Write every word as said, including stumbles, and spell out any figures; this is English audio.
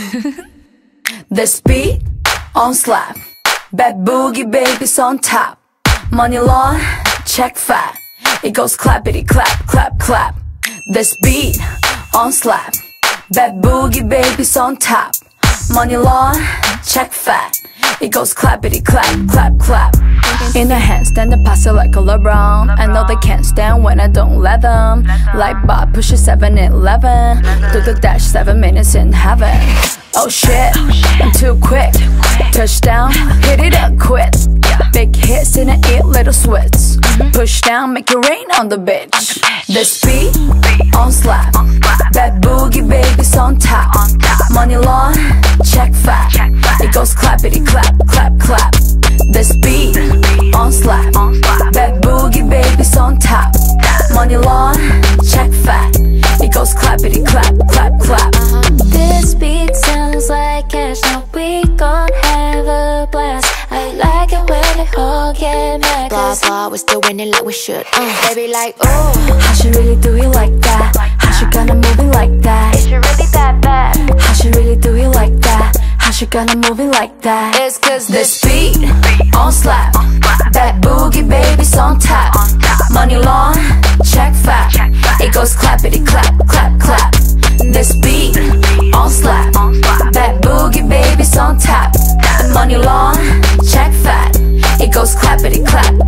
This beat on slap, bad boogie babies on top. Money long, check fat. It goes clappity clap, clap, clap. This beat on slap, bad boogie babies on top. Money long, check fat. It goes clappity clap, clap, clap. In the handstand and pass it like a LeBron. I know they can't stand when I don't let them. Like Bob pushes seven eleven. Do the dash seven minutes in heaven. Oh shit, I'm too quick. Touchdown, hit it up quick. Big hits in the eat little sweats. Push down, make it rain on the bitch. This beat on slap, bad boogie babies on top. Money long, check fat. It goes clappity clap, clap, clap. This beat on slap, bad boogie babies on top. Money long, check fat. It goes clappity clap, clap, clap. This beat sounds like cash, now we gon' have a blast. I like it when they all get mad. Blah blah, we're still winning like we should. uh, Baby like, oh, how she really do it like that? How she gonna move it like that? is she really that bad? How she really do it like that? How she gonna move it like that? It's cause this beat on slap, bad boogie babies on top. Money long, check fat. It goes clappity clap, clap, clap. This beat on slap, bad boogie babies on top. Money long, check fat. It goes clappity clap,